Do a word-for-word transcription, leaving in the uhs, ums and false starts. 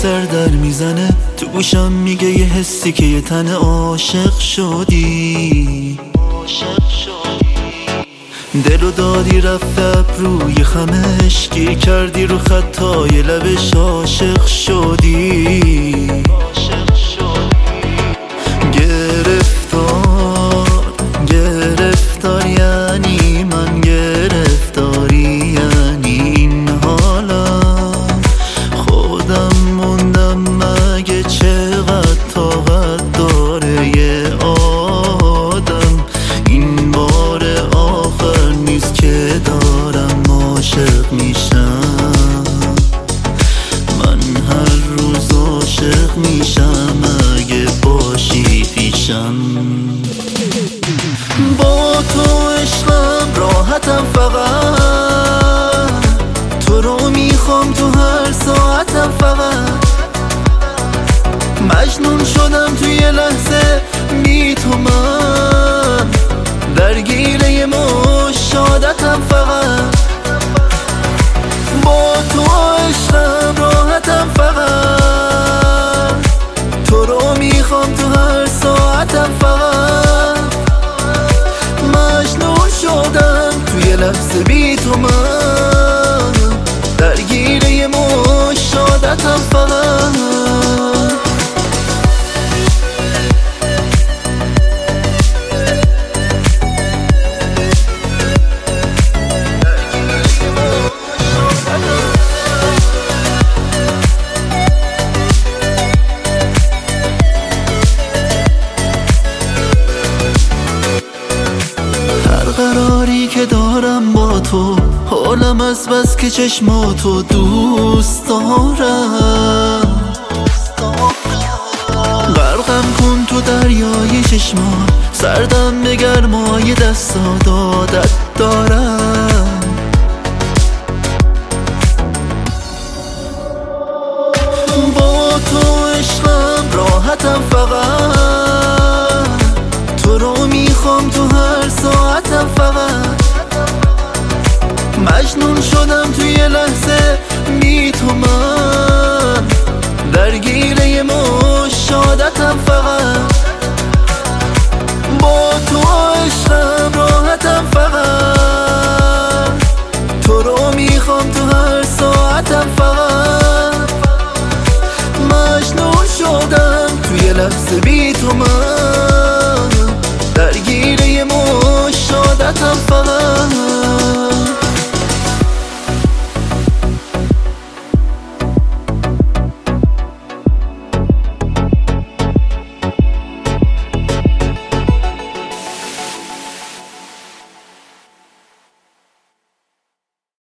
سر در میزنه تو گوشم میگه یه حسی که یه تن عاشق شدی. دلو دادی رفت روی خمش، گیر کردی رو خطای لبش عاشق شدی. گرفتار گرفتار یعنی من گرفتاری، یعنی این حالا خودم موندم مگه چقدر طاقت داره یه آدم. این بار آخر نیست که دارم عاشق میشم، من هر روز عاشق میشم اگه باشی پیشم. با تو عشقم راحتم، فقط تو رو میخوام تو هر ساعتم، فقط مجنون شدم تو یه لحظه بی تو، من درگیر یه مشاهدتم، فقط با تو عشقم راحتم، فقط تو رو میخوام تو هر ساعتم، فقط مجنون شدم تو یه لحظه بی تو، من درگیر یه مشاهدتم، فقط قراری که دارم با تو، حالم از بس که چشماتو دوست دارم. غرقم کن تو دریای چشمان، سردم به گرمای دستا دادت دارم. با تو عشقم راحتم، فقط تو رو میخوام تو هر ساعتم، فقط مجنون شدم تو یه لحظه بی تو، من درگیر یه مشاهدتم، فقط با تو عشقم راحتم، فقط تو رو میخوام تو هر ساعتم، فقط مجنون شدم تو یه لحظه بی تو، من درگیر یه مشاهدتم، فقط